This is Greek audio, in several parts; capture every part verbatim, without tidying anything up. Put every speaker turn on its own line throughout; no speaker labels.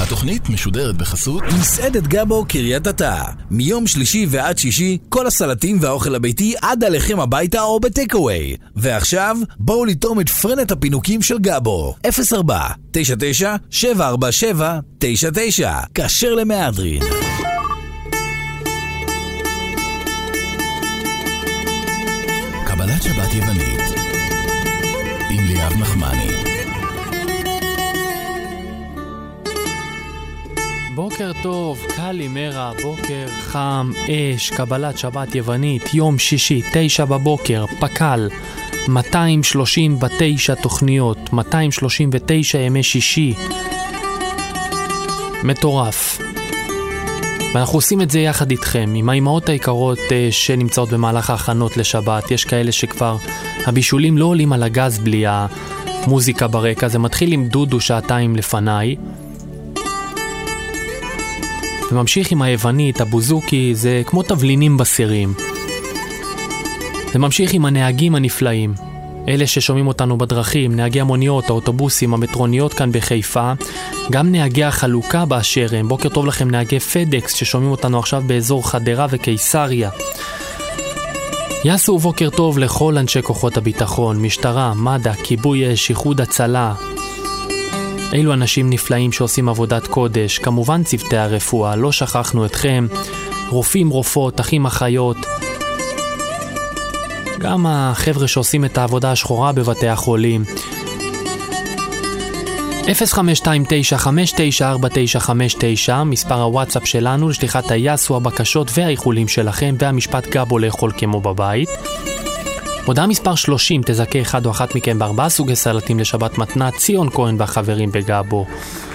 התוכנית משודרת בחסות
מסעדת גבו קריית אתא. מיום שלישי ועד שישי כל הסלטים והאוכל הביתי עד עליכם הביתה או בטקאווי. ועכשיו בואו לטעום את פרנת הפינוקים של גבו. אפס ארבע תשע תשע שבע ארבע שבע תשע תשע, כשר למהדרין.
קבלת שבת יוונית עם ליאב נחמני.
בוקר טוב, קלימרה, בוקר חם, אש, קבלת שבת יוונית, יום שישי, תשע בבוקר, פקל, מאתיים שלושים ותשע תוכניות, מאתיים שלושים ותשע ימי שישי. מטורף. ואנחנו עושים את זה יחד איתכם, עם האימהות היקרות שנמצאות במהלך ההכנות לשבת. יש כאלה שכבר הבישולים לא עולים על הגז בלי המוזיקה ברקע, זה מתחיל עם דודו שעתיים לפניי. וממשיך עם היוונית, הבוזוקי, זה כמו תבלינים בסירים. זה ממשיך עם הנהגים הנפלאים, אלה ששומעים אותנו בדרכים, נהגי המוניות, האוטובוסים, המטרוניות כאן בחיפה, גם נהגי החלוקה באשר הם. בוקר טוב לכם נהגי פדקס ששומעים אותנו עכשיו באזור חדרה וקיסריה. יעשו בוקר טוב לכל אנשי כוחות הביטחון, משטרה, מד"א, כיבוי אש, איחוד הצלה. אילו אנשים נפלאים שעושים עבודת קודש, כמובן צוותי הרפואה, לא שכחנו אתכם, רופאים, רופאות, אחים, אחיות, גם החבר'ה שעושים את העבודה השחורה בבתי החולים. אפס חמש שתיים תשע חמש תשע ארבע תשע חמש תשע, מספר הוואטסאפ שלנו לשליחת היעשו, הבקשות והאיחולים שלכם, והמשפט גבו לאכול כמו בבית. הודעה מספר שלושים, תזכה אחד או אחת מכם בארבעה סוגי סלטים לשבת מתנה, ציון כהן והחברים בגבו.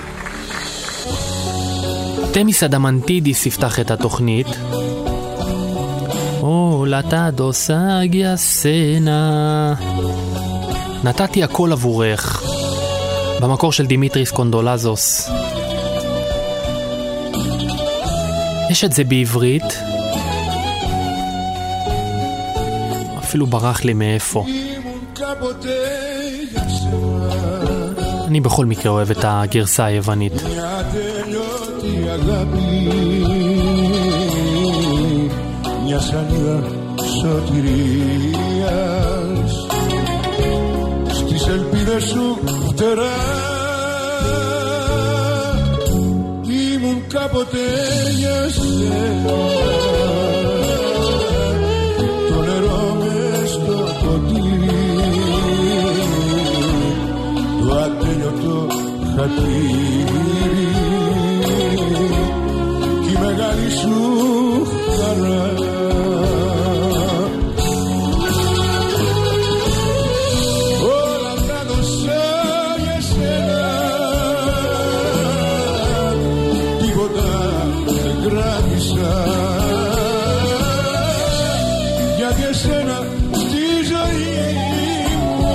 תמיס אדמנטידיס יפתח את התוכנית. או לטדו סגיה סנה, נתתי הכל עבורך, במקור של דימיטריס קונדולזוס. יש את זה בעברית, אפילו ברח לי מאיפה. אני בכל מקרה אוהב את הגרסה היוונית.
Μια σανίδα σωτηρίας στις ελπίδες σου φτερά. Ήμουν κάποτε για σένα, το νερό μες στο ποτήρι, το ατέλειωτο χατήρι κι η μεγάλη σου χαρά. Γιατί εσένα στη ζωή μου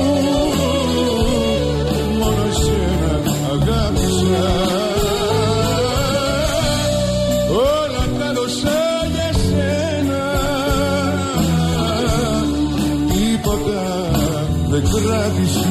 μόνο εσένα αγάπησα. Όλα τα δώσα για σένα, τίποτα δεν κράτησα.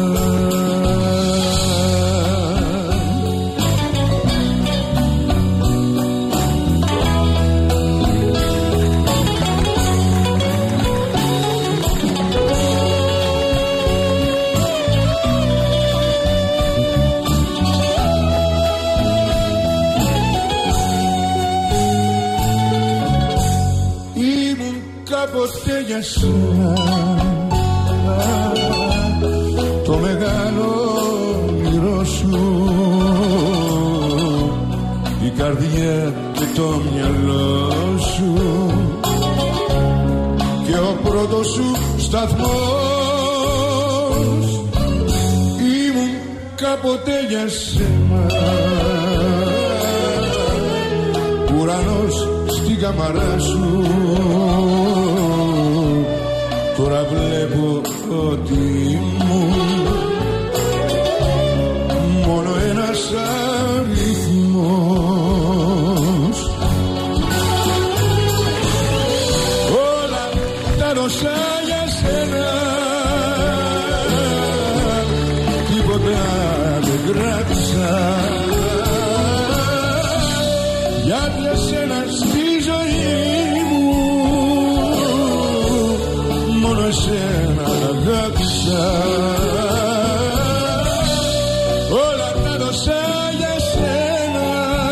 Ποτέ για σένα το μεγάλο όνειρό σου, η καρδιά και το μυαλό σου και ο πρώτος σου σταθμός. Ήμουν κάποτε για σένα ουρανός στην καμαρά σου. Τώρα βλέπω ότι ήμουν μόνο ένας αριθμός. Όλα τα δώσα για σένα, τίποτα δεν κράτησα. εσένα στη ζωή μου, μόνο εσένα αγάπησα, όλα τα δώσα για σένα,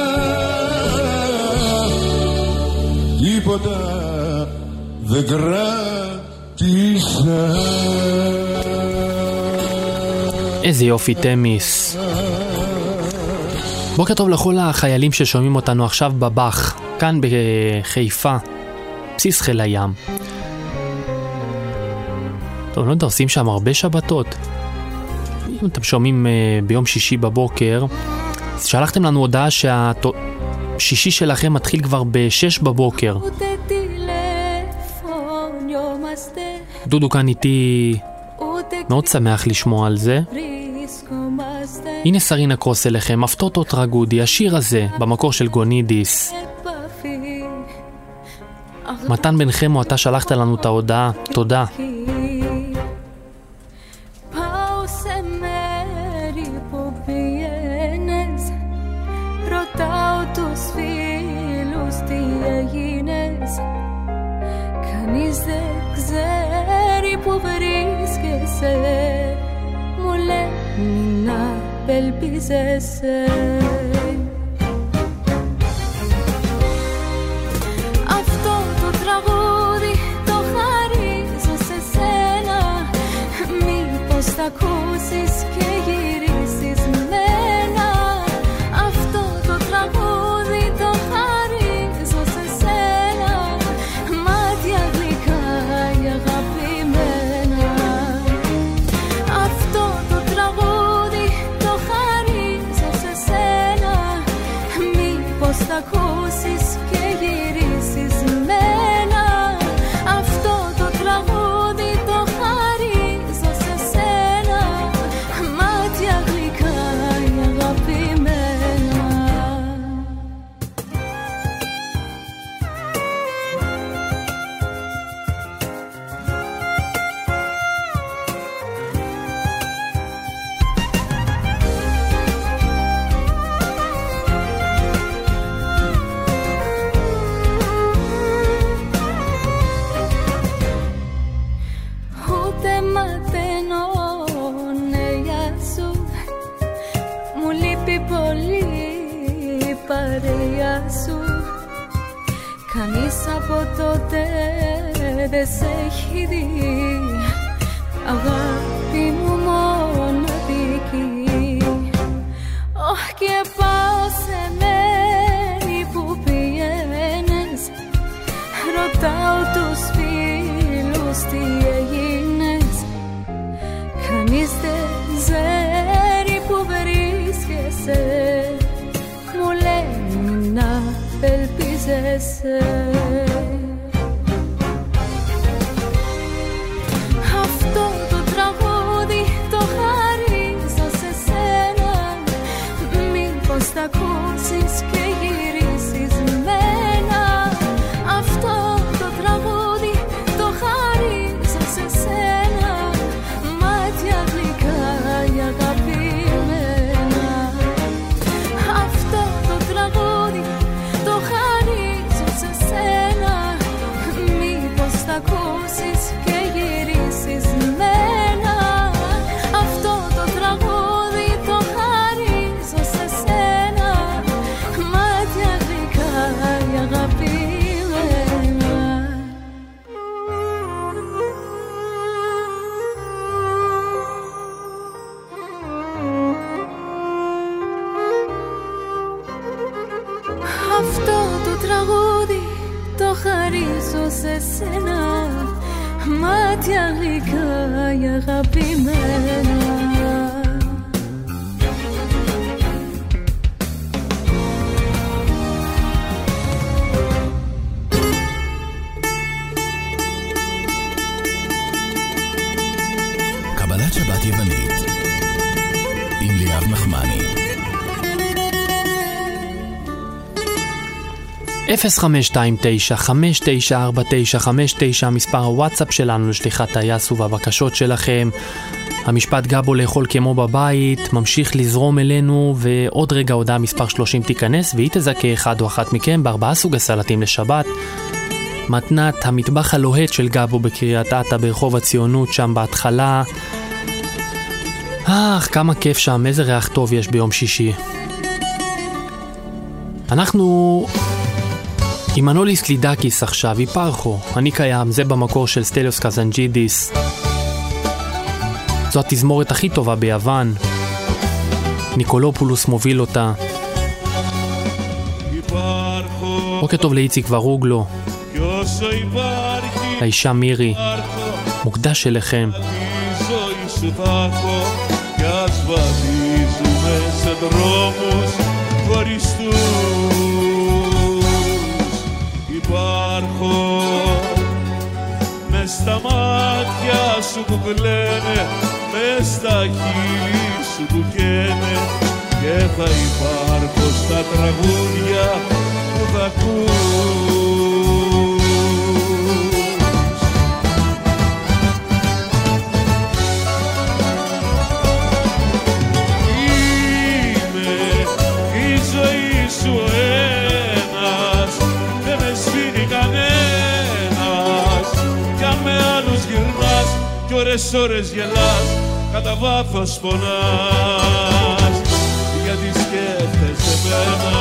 τίποτα δεν κράτησα.
איזה יופי תמיס. בוקר טוב לכל החיילים ששומעים אותנו עכשיו בבח, כאן בחיפה, בסיס חיל הים. טוב, לא יודע, עושים שם הרבה שבתות. אם אתם שומעים uh, ביום שישי בבוקר, שלחתם לנו הודעה שהשישי שלכם מתחיל כבר בשש בבוקר. דודו כאן איתי, מאוד שמח לשמוע על זה. הנה סרינה קרוס אליכם, הפתות טרגודי, השיר הזה במקור של גונידיס. מתן בן חמו, אתה שלחת לנו את ההודעה, תודה.
Κανείς δεν ξέρει που βρίσκεσαι, μου λέει να απελπίζεσαι. Αυτό το τραγούδι το χαρίζω σε σένα, μήπως θα ακούσεις και γυρίσεις μένα. Αυτό το τραγούδι το χαρίζω σε σένα, μάτια γλυκά η αγαπημένα. Αυτό το τραγούδι το χαρίζω σε σένα, μήπως θα ακούσεις και γυρίσεις μένα. Αυτό το τραγούδι το χαρίζω σε σένα, μάτια γλυκά η αγαπημένα. Ούτε μαθαίνω νέα σου, μου λείπει πολύ η παρέα σου. Κανείς από τότε δεν σε έχει δει, αγάπη μου μοναδική. Ωχ, και πάω σε μέρη που πηγαίνεις, ρωτάω τους φίλους τι έγινες. Κανείς δεν ξέρει που βρίσκεσαι, μου λέει να απελπίζεσαι. Αυτό το τραγούδι το χαρίζω σε σένα, μήπως θα ακούσεις και γυρίσεις μένα. Αυτό το τραγούδι το χαρίζω σε σένα, μάτια γλυκά η αγαπημένα. Αυτό το τραγούδι το χαρίζω σε σένα, μήπως θα ακούσεις και γυρίσεις μένα. Αυτό το τραγούδι το χαρίζω σε σένα, μάτια γλυκά η αγαπημένα. Αυτό το τραγούδι το χαρίζω σε σένα, μάτια γλυκά η αγαπημένα.
קבלת שבת יוונית עם ליאב נחמני.
אפס חמש שתיים תשע חמש תשע ארבע תשע חמש תשע, מספר הוואטסאפ שלנו לשליחת טייס ובבקשות שלכם. המשפט גבו לאכול כמו בבית ממשיך לזרום אלינו, ועוד רגע הודעה מספר שלושים תיכנס והיא תזכה אחד או אחת מכם בארבעה סוגי סלטים לשבת. מתנת המטבח הלוהט של גבו בקריית אתא ברחוב הציונות שם בהתחלה. אך כמה כיף שם, איזה ריח טוב יש ביום שישי. אנחנו עם מנוליס לידקיס עכשיו, היפרחו, אני קיים, זה במקור של סטליוס קזנג'ידיס. זו התזמורת הכי טובה ביוון, ניקולופולוס מוביל אותה. בוקר טוב לאיציק ורוגלו, לאישה מירי, מוקדש אליכם.
Υπάρχω μες στα μάτια σου που κλαίνε, μες στα χείλη σου που καίνε, και θα υπάρχω στα τραγούδια που θα ακούς. Είμαι η ζωή σου ένας, δεν με σβήνει κανένας, κι αν με άλλους γυρνάς κι ώρες ώρες γελάς, κατά βάθος πονάς, γιατί σκέφτεσαι εμένα.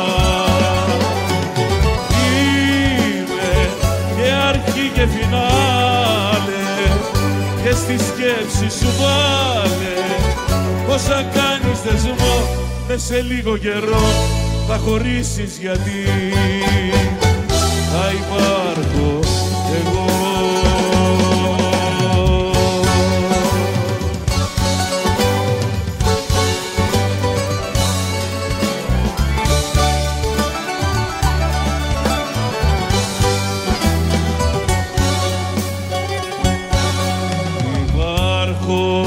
Είμαι και αρχή και φινάλε, και στη σκέψη σου βάλε, πως αν κάνεις δεσμό μες σε λίγο καιρό θα χωρίσεις, γιατί θα υπάρχω εγώ. Υπάρχω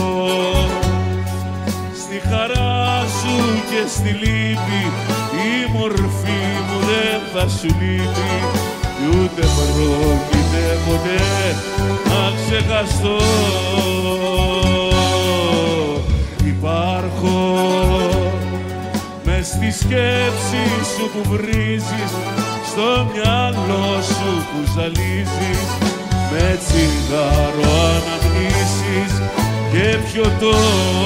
στη χαρά σου και στη λύπη, η μορφή μου δεν θα σου λείπει, κι ούτε πρόκειται ποτέ να ξεχαστώ. Υπάρχω μες στη σκέψη σου που βρίζεις, στο μυαλό σου που ζαλίζεις, με τσιγάρο αναμνήσεις και πιωτό.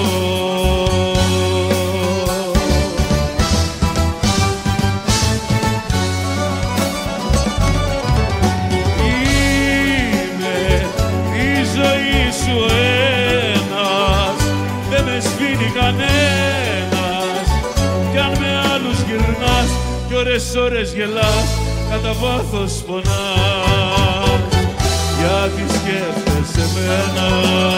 Κανένας, κι αν με άλλους γυρνάς κι ώρες ώρες γελάς, κατά βάθος πονάς, γιατί σκέφτεσαι εμένα.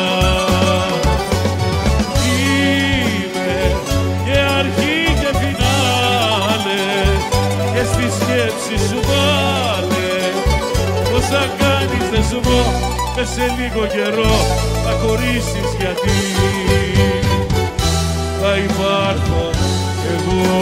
Είμαι και αρχή και φινάλε, και στη σκέψη σου βάλε, πως θα κάνεις δεσμό μες σε λίγο καιρό θα χωρίσεις, γιατί θα υπάρχω εγώ.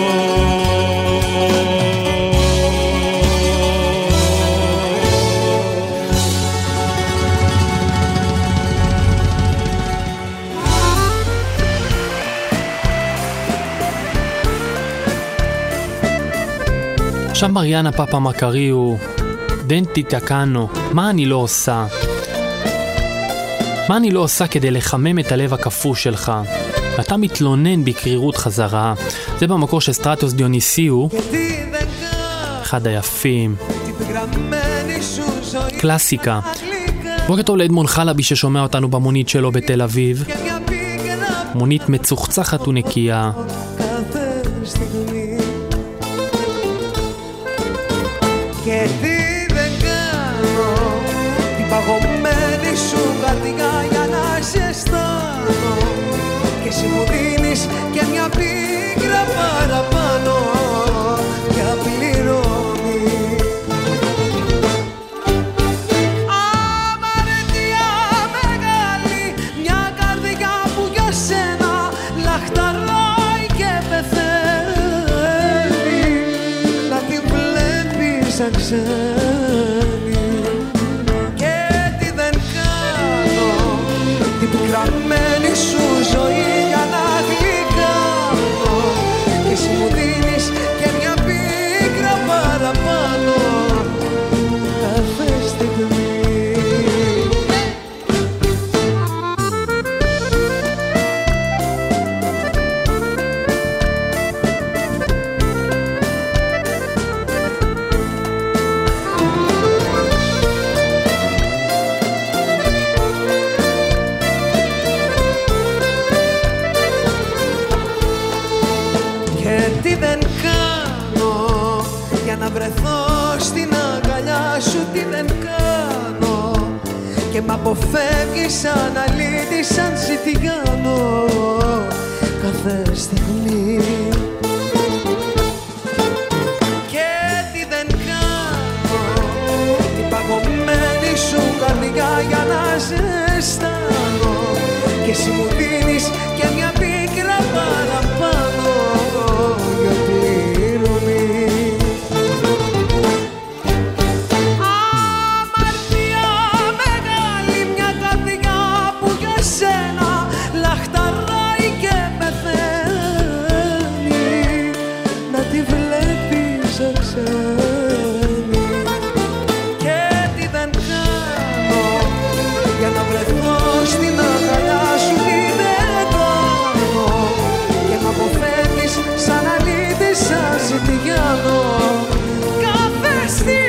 שם מריאנה פאפה מקריו, דנטי תקנו, מה אני לא עושה? מה אני לא עושה כדי לחמם את הלב הקפוא שלך? אתה מתלונן בקרירות חזרה. זה במקור של סטרטוס דיוניסיו, אחד היפים, קלאסיקה. בוקר טוב לאדמון חלבי ששומע אותנו במונית שלו בתל אביב, מונית מצוחצחת ונקייה.
Γιατί δεν κάνω την παγωμένη σου καρδιά για να σε αισθάνω, και εσύ μου δίνεις και μια πίκρα παραπάνω και απληρώνει. Αμαρτία μεγάλη, μια καρδιά που για σένα λαχταράει και πεθαίνει, να την βλέπεις σαν ξένη. Και τι δεν κάνω την πικραμένη σου δεν κάνω για να βρεθώ στην αγκαλιά σου, τι δεν κάνω και μ' αποφεύγεις σαν αλήτη, σαν ζητιάνο κάθε στιγμή. Και τι δεν κάνω, την παγωμένη σου καρδιά για να ζεστάνω και εσύ μου δίνεις και μια πίκρα παραπάνω για πληρωμή. Αμαρτία μεγάλη, μια καρδιά που για σένα λαχταράει και πεθαίνει, να τη βλέπεις αξένει. Και τι δεν κάνω για να βρεθώ στην αγκαλιά σου, τι δεν κάνω και μ' αποφεύγεις σαν αλήτη, σαν ζητιάνο κάθε στιγμή.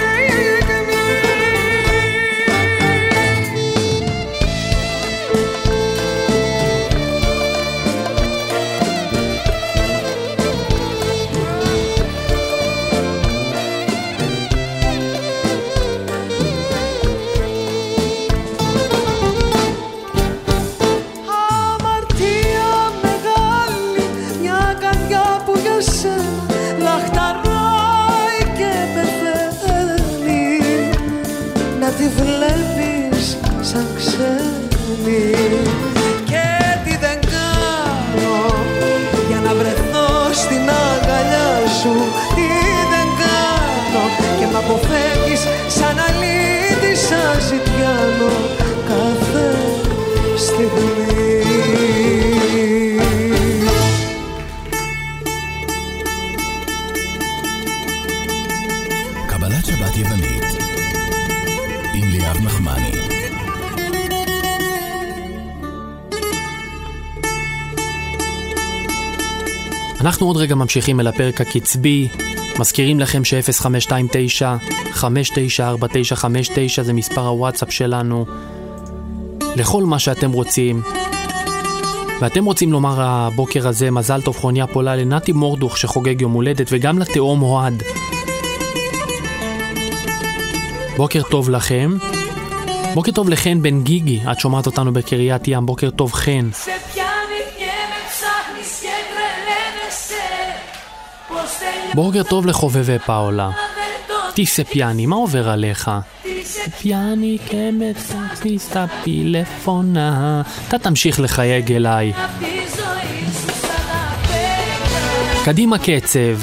Αμαρτία μεγάλη, μια καρδιά που για σένα λαχταράει και πεθαίνει, να τη βλέπεις σαν ξένη. Και τι δεν κάνω για να βρεθώ στην αγκαλιά σου, τι δεν κάνω και μ' αποφεύγεις σαν αλήτη, σαν ζητιάνο κάθε στιγμή.
קבלת שבת יוונית עם ליאב נחמני.
אנחנו עוד רגע ממשיכים אל הפרק הקצבי. מזכירים לכם ש-אפס חמש שתיים תשע חמש תשע ארבע תשע חמש תשע זה מספר הוואטסאפ שלנו לכל מה שאתם רוצים. ואתם רוצים לומר הבוקר הזה מזל טוב חוניה פולה לנתי מורדוך שחוגג יום הולדת, וגם לתאום אוהד. בוקר טוב לכם. בוקר טוב לכן בן גיגי, את שומעת אותנו בקריית ים. בוקר טוב חן. בוקר טוב לחובבי פאולה. תיסה פיאני, מה עובר עליך? פיאני כמצחי סטפילפונה. אתה תמשיך לחייג אליי. קדימה קצב.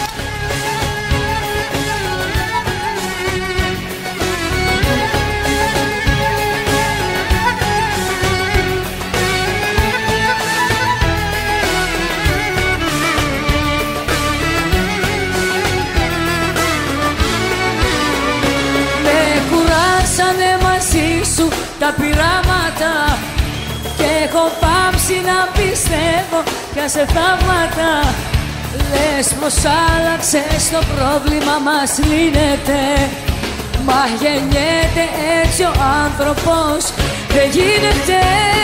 Τα πειράματα και έχω πάψει να πιστεύω πια σε θαύματα. Λες πως άλλαξες, το πρόβλημα μας λύνεται, μα γεννιέται έτσι ο άνθρωπος, δεν γίνεται.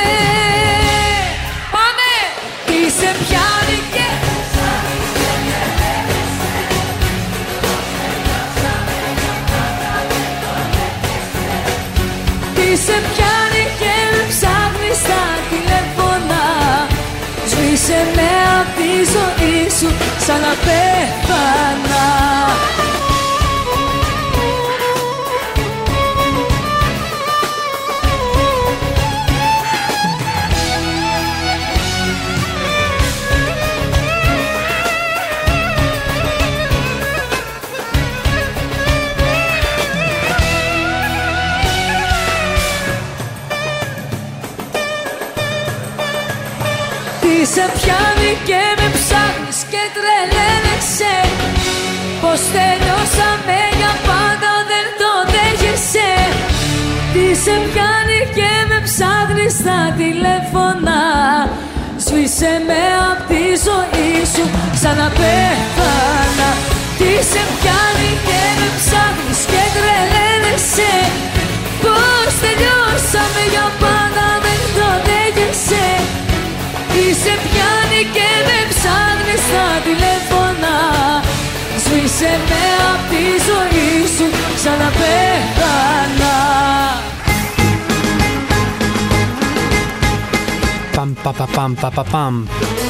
Πάμε! Τι σε πιάνει και σε πιάνει και με ψάχνεις στα τηλέφωνα. Σβήσε με απ' τη ζωή σου σαν να πέθανα. Σε πιάνει και με ψάχνεις και τρελαίνεσαι, πως τελειώσαμε για πάντα, δεν το δέχεσαι. Τι σε πιάνει και με ψάχνεις στα τηλέφωνα. Σβήσε με απ' τη ζωή σου σαν να πέθανα. Τι σε πιάνει και με ψάχνεις και τρελαίνεσαι, πως τελειώσαμε για πάντα, δεν το δέχεσαι. Τι σε πιάνει και με ψάχνεις στα τηλέφωνα. θα πέθανα.
Παμ πα παμ πα παμ.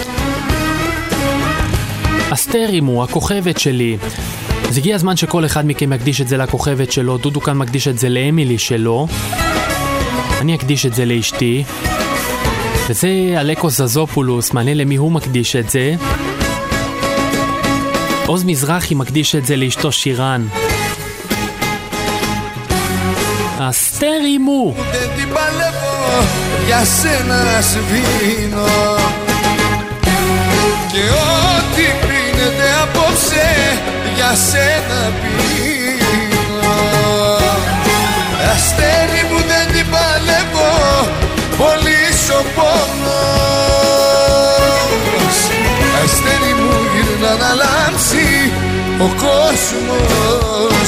אסתרי מו, הכוכבת שלי. אז הגיע הזמן שכל אחד מכם יקדיש את זה לכוכבת שלו. דודו כאן מקדיש את זה לאמילי שלו. אני אקדיש את זה לאשתי. וזה אלקו זזופולוס, מעניין למי הוא מקדיש את זה. עוז מזרחי מקדיש את זה לאשתו שירן. אסתרי מו.
Για σένα σβήνω και ό,τι πίνεται απόψε για σένα πίνω. Αστέρι μου δεν την παλεύω, πολύς ο πόνος. Αστέρι μου γύρνα να λάμψει ο κόσμος.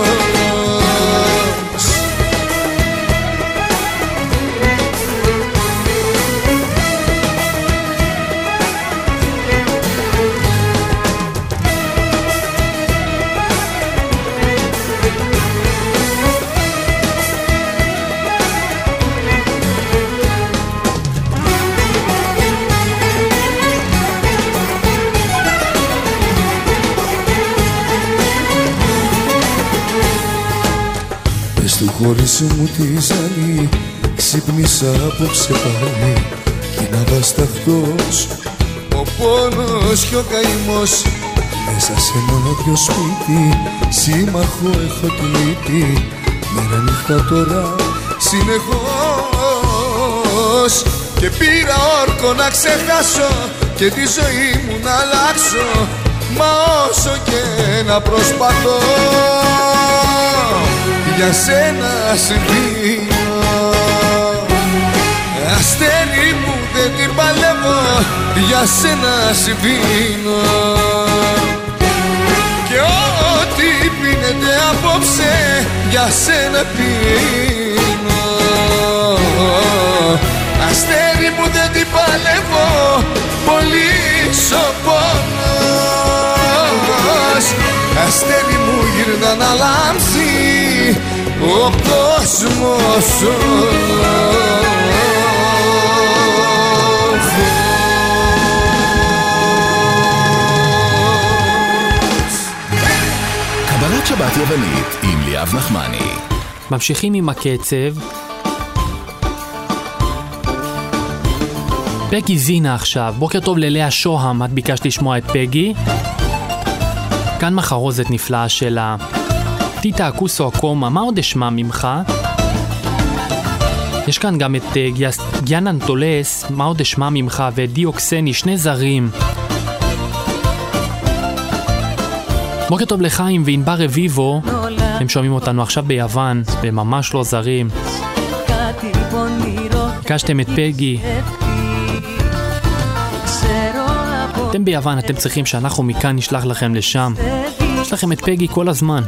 Του χωρίς μου τη ζαλή ξύπνησα απόψε πάλι κι να βασταχτός ο πόνος και ο καημός μέσα σε ένα άδειο σπίτι σύμμαχο έχω τη λύπη μέρα νύχτα τώρα συνεχώς και πήρα όρκο να ξεχάσω και τη ζωή μου να αλλάξω μα όσο και να προσπαθώ για σένα σβήνω. Αστέρι μου δεν την παλεύω, για σένα σβήνω. Και ό,τι πίνεται απόψε για σένα πίνω. Αστέρι μου δεν την παλεύω, πολύς ο πόνος. Αστέρι μου γύρνα να λάμψει ο κόσμος όλος.
קבלת שבת יוונית עם ליאב נחמני.
ממשיכים עם הקצב. פגי זינה עכשיו. בוקר טוב ללאה שוהם, את ביקשת לשמוע את פגי. כאן מחרוזת נפלאה שלה. טיטה אקוסו אקומה, מה עוד אשמע ממך? יש כאן גם את גיאן אנטולס, מה עוד אשמע ממך, ואת דיוקסני, שני זרים. בוקר טוב לחיים וענבר רביבו, הם שומעים אותנו עכשיו ביוון, וממש לא זרים. ביקשתם את פגי. אתם ביוון, אתם צריכים שאנחנו מכאן נשלח לכם לשם. יש לכם את פגי כל הזמן.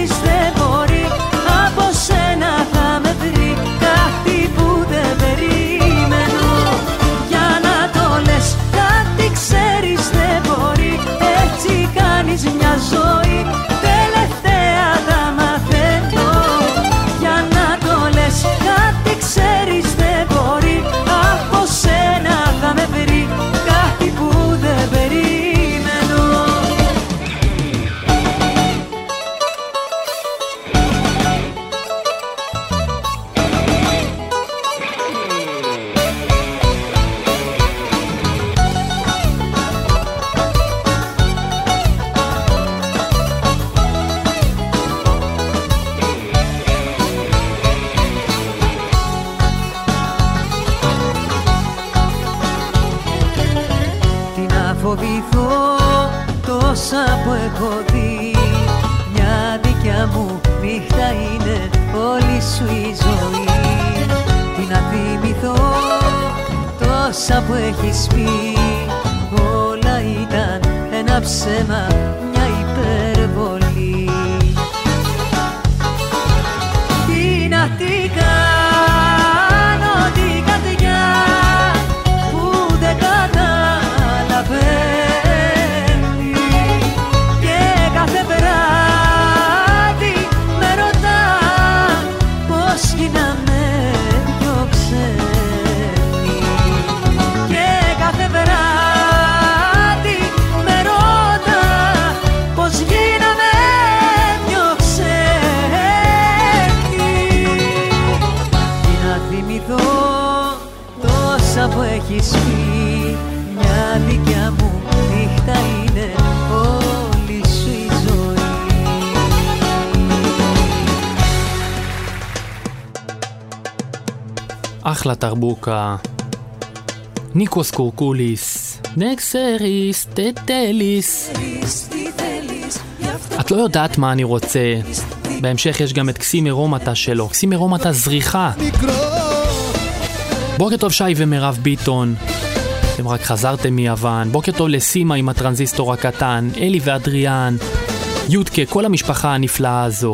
Ξέρεις δεν μπορεί, από σένα θα με βρει κάτι που δεν περί.
θυμηθώ τόσα που έχω δει. Μια δικιά μου νύχτα είναι όλη σου η ζωή. Τι να θυμηθώ τόσα που έχεις πει. Όλα ήταν ένα ψέμα, μια υπερβολή. Τι να τι κάνω την καρδιά που δεν καταλαβαίνει. Και κάθε βράδυ με ρωτά πως γίναμε πιο ξένοι. Και κάθε βράδυ με ρωτά πως γίναμε πιο ξένοι. Τι να θυμηθώ τόσα που έχεις πει. Μια δικιά μου νύχτα είναι όλη σου η ζωή.
אחלה תרבוקה. ניקוס קורקוליס. נקסריס, טטליס. את לא יודעת מה אני רוצה. בהמשך יש גם את קסימי רומטה שלו. קסימי רומטה זריחה. בוקר טוב שי ומרב ביטון. אתם רק חזרתם מיוון. בוקר טוב לסימה עם הטרנזיסטור הקטן. אלי ואדריאן. יודקה, כל המשפחה הנפלאה הזו.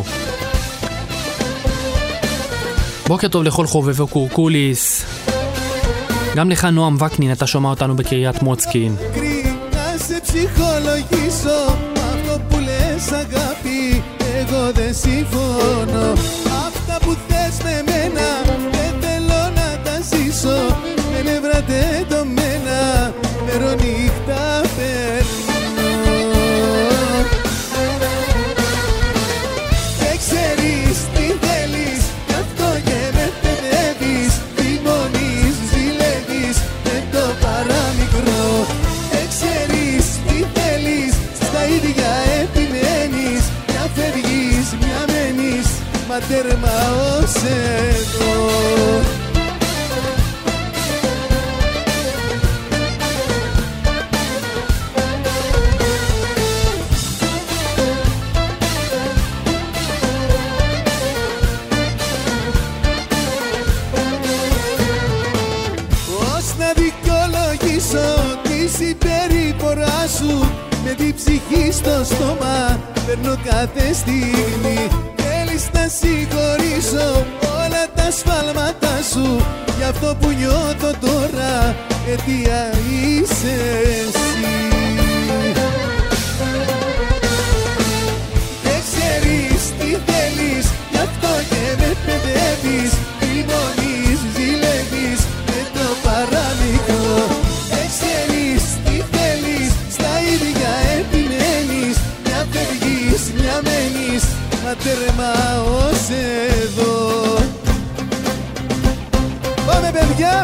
בוקר טוב לכל חובבי קורקוליס. גם לך נועם וקנין, אתה שומע אותנו בקריית מוצקין.
Να σε ψυχολογήσω, αυτό που λες αγάπη, εγώ δεν συμφωνώ. Αυτά που θες με μένα, δεν θέλω να τα ζήσω. Με νεύρα τεντωμένα, μερονύχτα παίρνω. Δεν ξέρεις τι θέλεις, γι' αυτό και με παιδεύεις. Θυμώνεις, ζηλεύεις, με το παραμικρό. Δεν ξέρεις τι θέλεις, στα ίδια επιμένεις. Μια φεύγεις, μια μένεις, μα τέρμα ως εδώ. Πώς να δικαιολογήσω τη συμπεριφορά σου. Με την ψυχή στο στόμα παίρνω κάθε στιγμή. Θέλεις να συγχωρήσω όλα τα σφάλματά σου. Γι' αυτό που νιώθω τώρα αιτία είσαι εσύ. Δεν ξέρεις τι θέλεις, γι' αυτό και με παιδεύεις. Θυμώνεις, ζηλεύεις, με το παραμικρό. Δεν ξέρεις τι θέλεις, στα ίδια επιμένεις. Μια φεύγεις, μια μένεις, μα τέρμα ως εδώ. Πάμε παιδιά!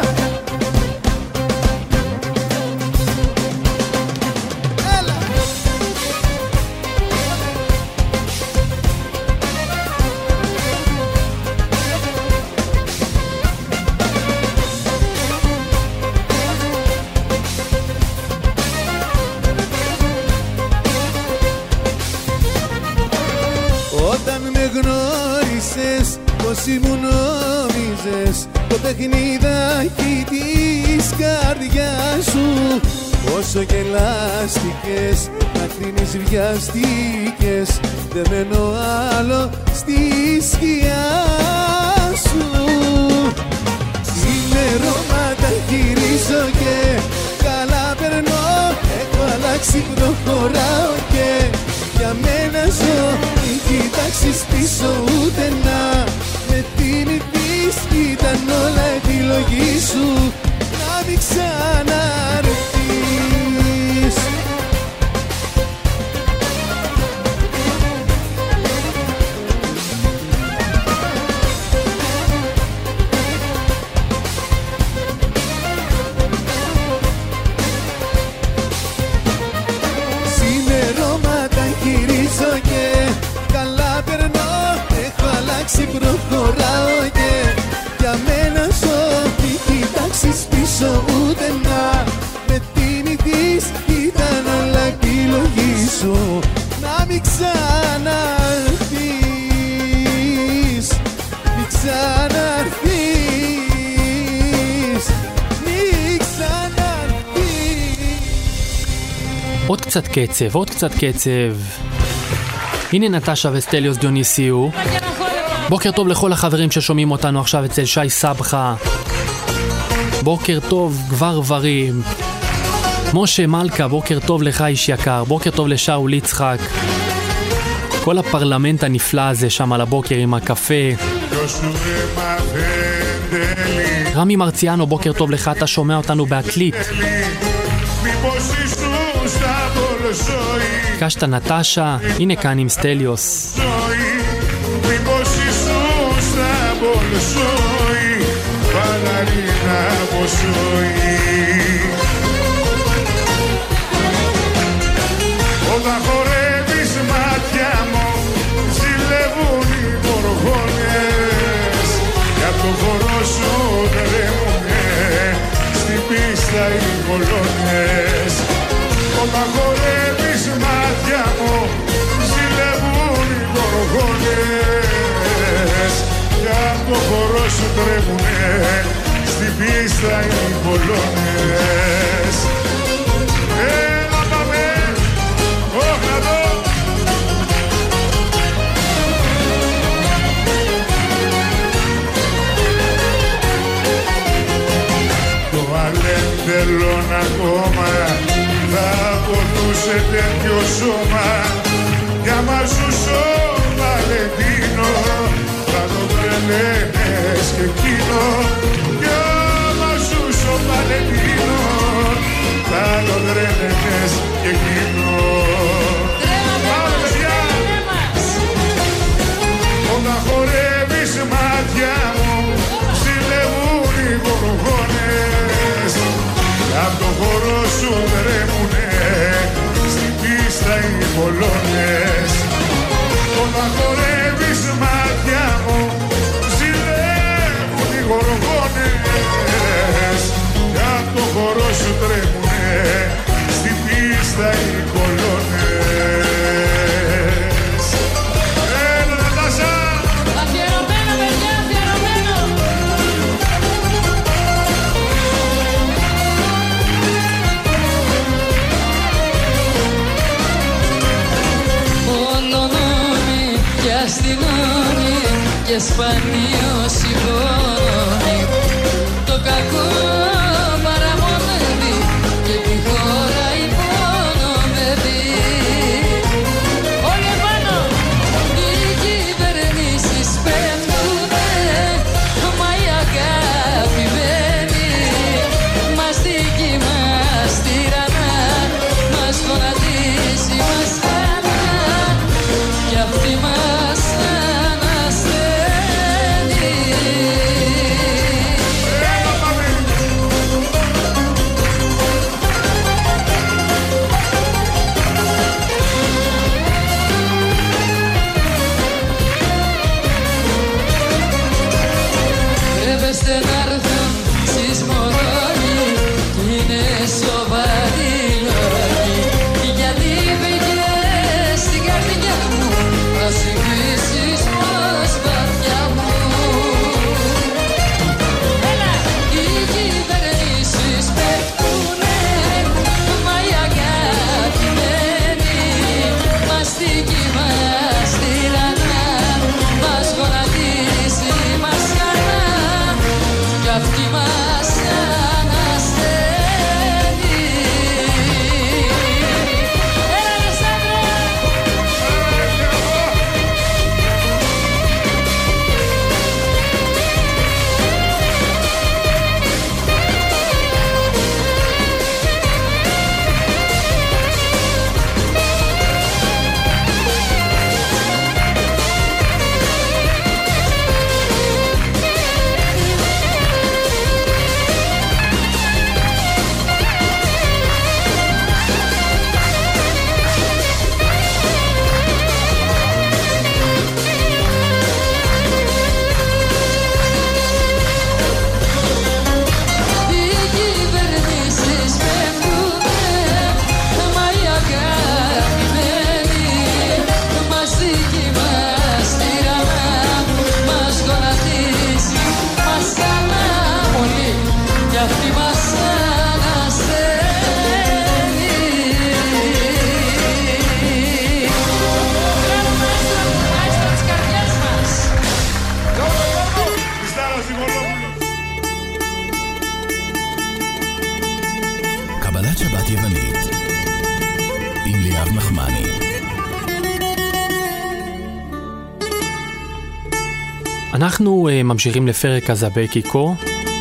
Έλα! Όταν με γνώρισες, πως ήμουν νόμιζες το παιχνιδάκι της καρδιάς σου. Όσο γελάστηκες, να κρίνεις βιαστήκες. Δεν μένω άλλο στη σκιά σου. Ξημερώματα γυρίζω και καλά περνώ. Έχω αλλάξει, προχωράω και για μένα ζω. Μην κοιτάξεις πίσω ούτε να με θυμηθείς. Ήταν όλα επιλογή σου να μην ξαναρθείς. Ξημερώματα γυρίζω και καλά περνώ. Έχω αλλάξει, προχωράω και για μένα ζω. Μην κοιτάξεις πίσω ούτε να με θυμηθείς. Ήταν
עוד קצת קצב, עוד קצת קצב. הנה נטשה וסטליוס דיוניסיו. בוקר טוב לכל החברים ששומעים אותנו עכשיו אצל שי סבחה. בוקר טוב גבר ורים. משה מלכה, בוקר טוב לך איש יקר. בוקר טוב לשאול יצחק. כל הפרלמנט הנפלא הזה שם על הבוקר עם הקפה. רמי מרציאנו, בוקר טוב לך, אתה שומע אותנו בעתלית. קשת נטשה, הנה כאן עם סטליוס.
Όταν χορεύεις μάτια μου ζηλεύουν οι μοργόνες κι απ' το χορό σου τρέμουνε στην πίστα οι κολόνες. Όταν χορεύεις μάτια μου ζηλεύουν οι μοργόνες κι απ' το χορό σου τρέμουνε στην πίστα οι κολόνες. Θέλουν ακόμα θα πονούσε τέτοιο σώμα για μας σου σώμα Βαλεντίνο θα το τρελαίνες και εκείνο για μας σου σώμα Βαλεντίνο θα το τρελαίνες και εκείνο. Πάμε παιδιά! Όταν χορεύεις μάτια μου ζηλεύουν οι γοργόνες απ' το χώρο σου τρέμουνε στην πίστα οι κολόνες. Όταν χορεύεις μάτια μου ζηλεύουν οι γοργόνες απ' το χώρο σου τρέμουνε στην πίστα οι κολόνες. Έλα Νατάσα!
Αφιερωμένο παιδιά, αφιερωμένο! Αστυνόμη και σπανίο σηκώνει το κακό παραμονεύει και τη χώρα υπονομεύει. Όλοι επάνω! Οι κυβερνήσεις πέφτουνε μα η αγάπη μένει. Μας δική μας τυραννά μας γονατίζει, μας χάνει κι αυτή μας ανασταίνει.
קבלת שבת יוונית עם ליאב נחמני.
אנחנו uh, ממשיכים לפרק הזבקיקו.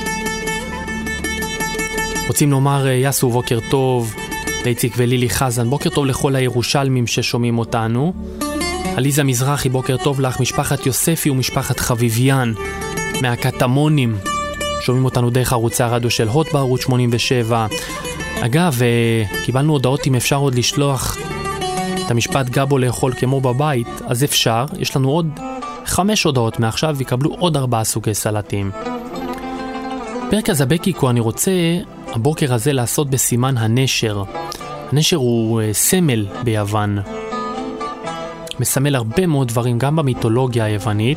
רוצים לומר uh, יסו בוקר טוב לאיציק ולילי חזן, בוקר טוב לכל הירושלמים ששומעים אותנו. עליזה מזרחי, בוקר טוב לך. משפחת יוספי ומשפחת חביביאן מהקטמונים שומעים אותנו דרך ערוצי הרדיו של הוט בערוץ שמונים ושבע. אגב, uh, קיבלנו הודעות אם אפשר עוד לשלוח את המשפט גבו לאכול כמו בבית, אז אפשר. יש לנו עוד חמש הודעות מעכשיו ויקבלו עוד ארבעה סוגי סלטים. פרק הזבקיקו אני רוצה הבוקר הזה לעשות בסימן הנשר. הנשר הוא uh, סמל ביוון. מסמל הרבה מאוד דברים גם במיתולוגיה היוונית.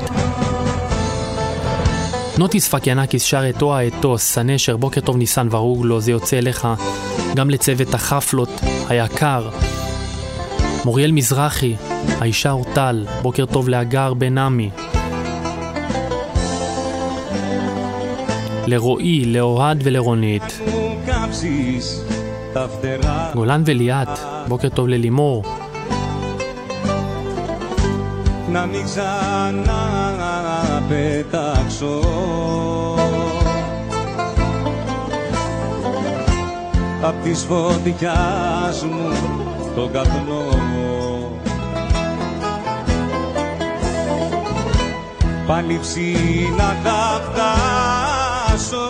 נוטיס פקיאנקיס שר אתו האתוס, הנשר, בוקר טוב ניסן ורוגלו, זה יוצא אליך גם לצוות החפלות היקר. מוריאל מזרחי, האישה אורטל, בוקר טוב לאגר בן עמי. לרועי, לאוהד ולרונית. גולן וליאת, בוקר טוב ללימור.
Να μην ξαναπετάξω απ' της φωτιάς μου τον καπνό, πάλι ψήνα θα φτάσω.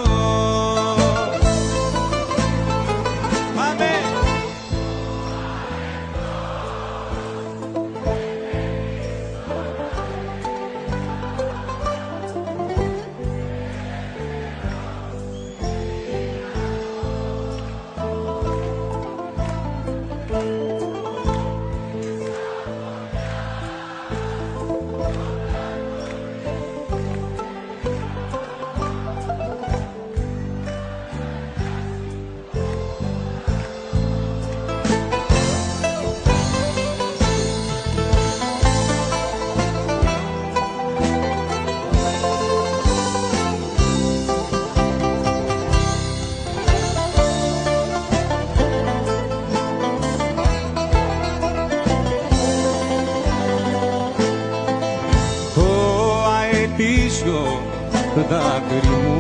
Δάκρυ μου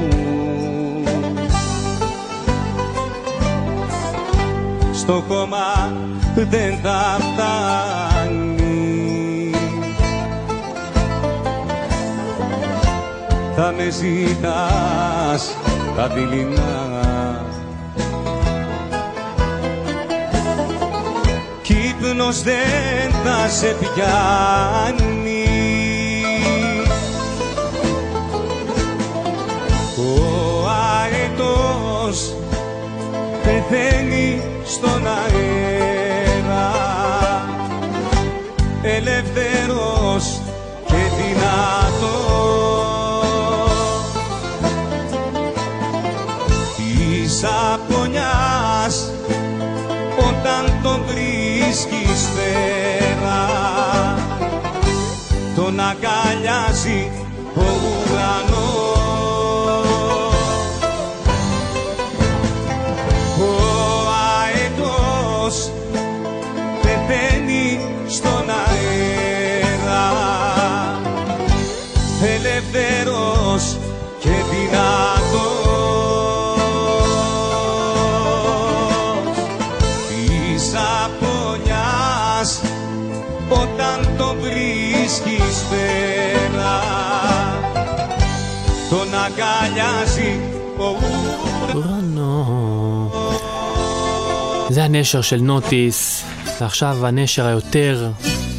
στο χώμα δεν θα φτάνει, θα με ζητάς καθημερινά κι ύπνος δεν θα σε πιάνει. Πεθαίνει στον αέρα ελεύθερος και δυνατός της απονιάς όταν τον βρίσκεις πέρα τον αγκαλιάζει ο ουρανός. Πεθαίνει στον αέρα ελεύθερος και δυνατός της απονιάς όταν τον βρίσκεις πέρα τον αγκαλιάζει ο ουρανός.
זה הנשר של נוטיס, ועכשיו הנשר היותר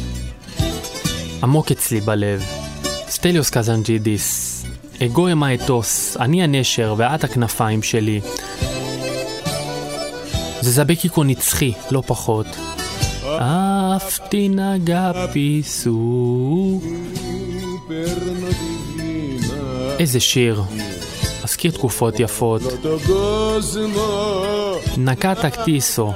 עמוק אצלי בלב. סטליוס קזנג'ידיס, אגו אמה אתוס, אני הנשר ואת הכנפיים שלי. זה זבקיקו נצחי, לא פחות. אהבתי נגע פיסו. איזה שיר. מזכיר תקופות יפות. נקה תקטיסו.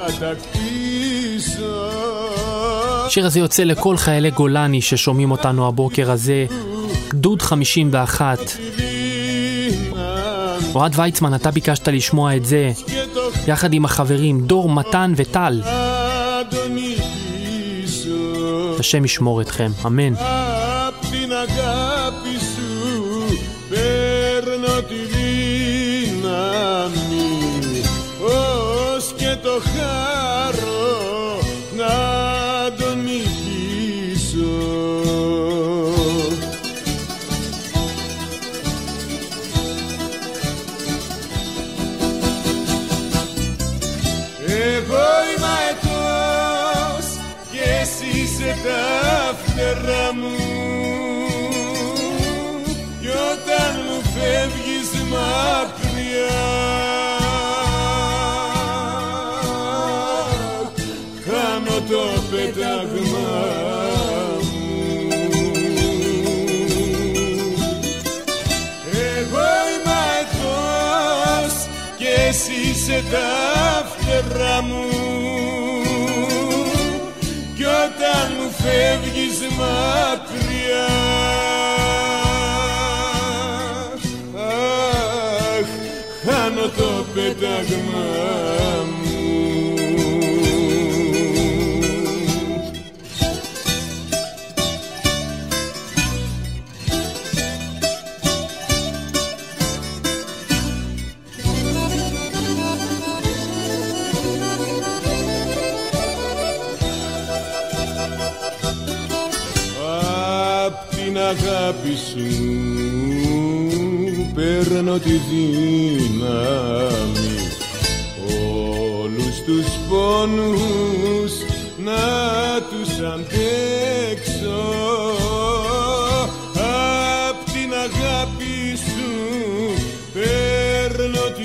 השיר הזה יוצא לכל חיילי גולני ששומעים אותנו הבוקר הזה. גדוד חמישים ואחת אוהד ויצמן, אתה ביקשת לשמוע את זה יחד עם החברים דור, מתן וטל. השם ישמור אתכם, אמן.
Τα φτερά μου κι όταν μου φεύγεις μακριά χάνω το πέταγμα μου. Εγώ είμαι αετός και εσύ είσαι τα φτερά μου κι όταν μου φεύγεις μακριά αχ, χάνω το πέταγμα μου. Αγάπη σου παίρνω τη δύναμη όλους τους πόνους να τους αντέξω. Απ' την αγάπη σου παίρνω τη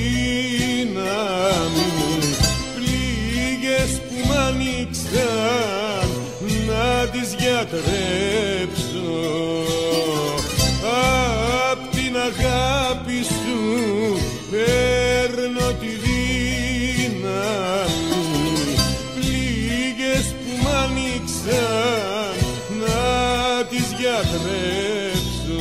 δύναμη πληγές που μ' ανοίξαν να τις γιατρέψω. Απ' την αγάπη σου παίρνω τη δύναμη πληγές που μ' ανοίξαν να τις γιατρέψω.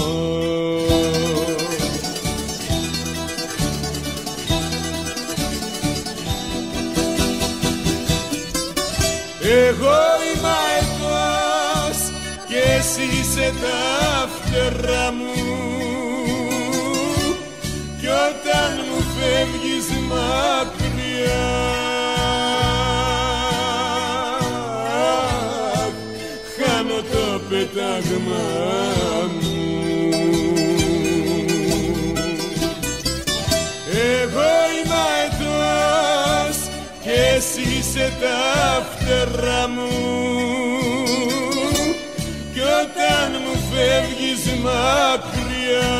Εγώ είμαι αετός και εσύ είσαι τα φτερά μου κι όταν μου φεύγεις μακριά χάνω το πέταγμα μου. Εγώ είμαι αετός και εσύ είσαι τα φτερά μου κι όταν μου φεύγεις μακριά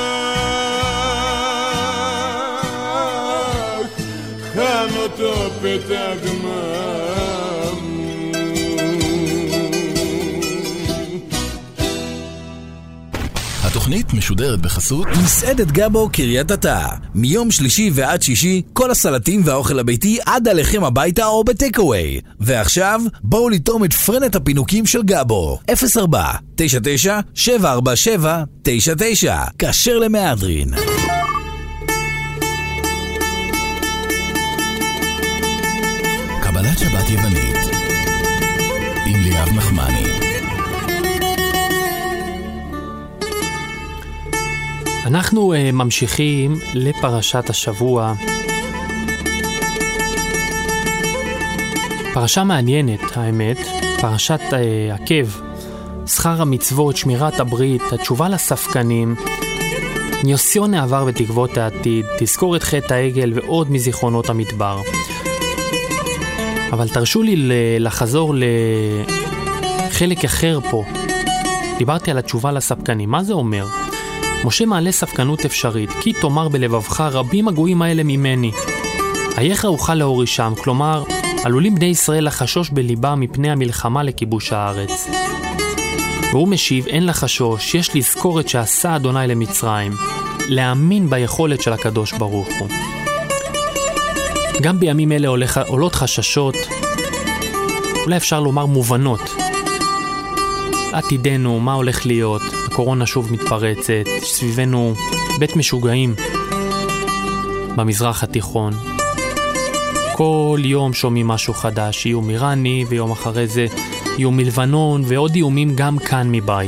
χάνω το πέταγμα μου.
התוכנית משודרת בחסות מסעדת גבו קריית אתא. מיום שלישי ועד שישי כל הסלטים והאוכל הביתי עד אליכם הביתה או בטקאווי. ועכשיו בואו לטעום את פרנת הפינוקים של גבו. אפס ארבע תשע תשע שבע ארבע שבע תשע תשע כשר למהדרין.
קבלת שבת יוונית עם ליאב נחמני.
אנחנו uh, ממשיכים לפרשת השבוע. פרשה מעניינת, האמת, פרשת uh, עקב, שכר המצוות, שמירת הברית, התשובה לספקנים, ניסיון העבר ותקוות העתיד, תזכור את חטא העגל ועוד מזיכרונות המדבר. אבל תרשו לי לחזור לחלק אחר פה. דיברתי על התשובה לספקנים, מה זה אומר? משה מעלה ספקנות אפשרית, כי תאמר בלבבך רבים הגויים האלה ממני. אייך אוכל להורישם, כלומר, עלולים בני ישראל לחשוש בליבה מפני המלחמה לכיבוש הארץ. והוא משיב, אין לחשוש, יש לזכור את שעשה אדוני למצרים, להאמין ביכולת של הקדוש ברוך הוא. גם בימים אלה הולך, עולות חששות, אולי אפשר לומר מובנות. עתידנו, מה הולך להיות, הקורונה שוב מתפרצת, סביבנו בית משוגעים במזרח התיכון. כל יום שומעים משהו חדש, איום איראני, ויום אחרי זה איום מלבנון, ועוד איומים גם כאן מבית.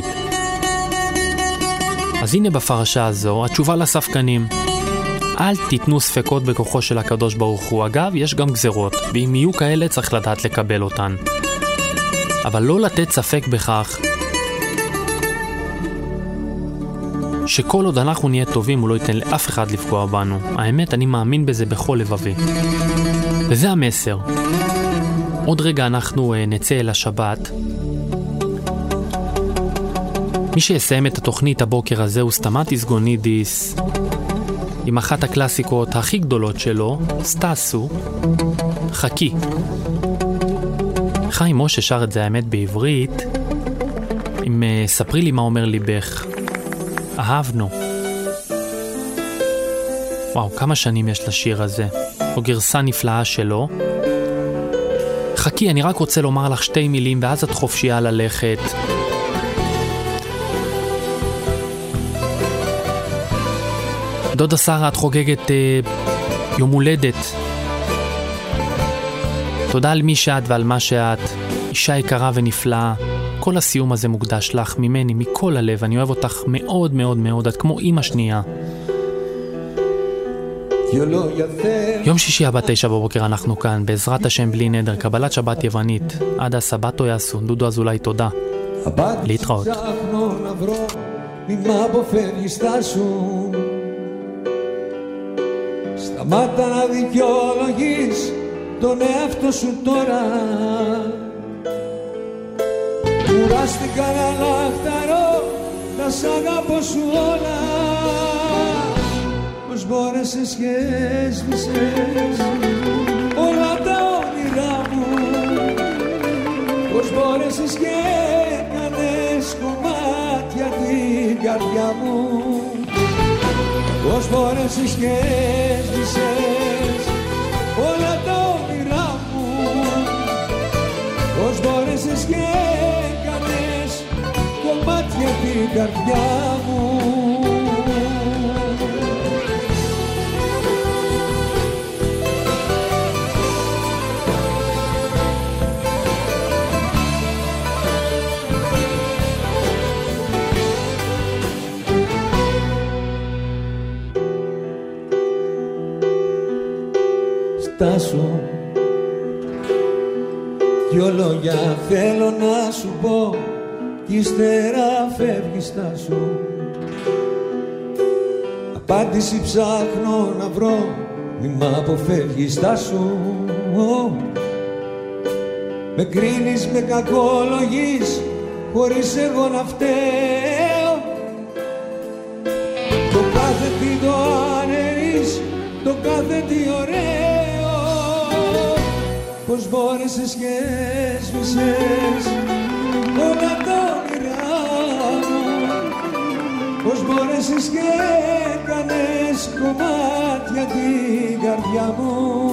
אז הנה בפרשה הזו התשובה לספקנים. אל תיתנו ספקות בכוחו של הקדוש ברוך הוא. אגב, יש גם גזרות, ואם יהיו כאלה צריך לדעת לקבל אותן. אבל לא לתת ספק בכך שכל עוד אנחנו נהיה טובים הוא לא ייתן לאף אחד לפגוע בנו. האמת, אני מאמין בזה בכל לבבי. וזה המסר. עוד רגע אנחנו נצא אל השבת. מי שיסיים את התוכנית הבוקר הזה הוא סטמטיס גונידיס, עם אחת הקלאסיקות הכי גדולות שלו, סטסו, חכי. חיים משה שר את זה האמת בעברית, עם ספרי לי מה אומר ליבך. אהבנו. וואו, כמה שנים יש לשיר הזה. או גרסה נפלאה שלו. חכי, אני רק רוצה לומר לך שתי מילים ואז את חופשייה ללכת. דודה שרה, את חוגגת אה, יום הולדת. תודה על מי שאת ועל מה שאת. אישה יקרה ונפלאה. כל הסיום הזה מוקדש לך ממני, מכל הלב. אני אוהב אותך מאוד מאוד מאוד. את כמו אמא שנייה. יום שישי הבא תשע בבוקר אנחנו כאן, בעזרת השם בלי נדר, קבלת שבת יוונית. עד הסבתו יעשו. דודו אזולאי, תודה. להתראות.
Σταμάτα να δικαιολογείς τον εαυτό σου τώρα. Κουράστηκα να λαχταρώ τα σ' αγαπώ σου όλα. Πώς μπόρεσες και έσβησες όλα τα όνειρά μου. Πώς μπόρεσες και έκανες κομμάτια την καρδιά μου. Πώς μπόρεσες και έσβησες όλα τα όνειρά μου. Πώς μπόρεσες και έκανες κομμάτια την καρδιά μου. Στάσου, δυο λόγια θέλω να σου πω κι ύστερα φεύγεις. Στάσου, απάντηση ψάχνω να βρω, μη μ' αποφεύγεις. Στάσου, με κρίνεις, με κακολογείς χωρίς εγώ να φταίω. Το κάθε τι το αναιρείς, το κάθε τι ωραίο. Πώς μπόρεσες και έσβησες όλα τα όνειρά μου. Πώς μπόρεσες και έκανες κομμάτια την καρδιά μου.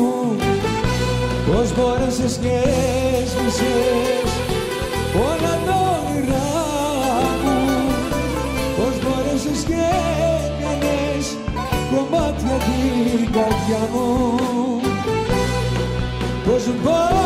Πώς μπόρεσες και έσβησες όλα τα όνειρά μου. Πώς μπόρεσες και έκανες κομμάτια την καρδιά μου. Πώς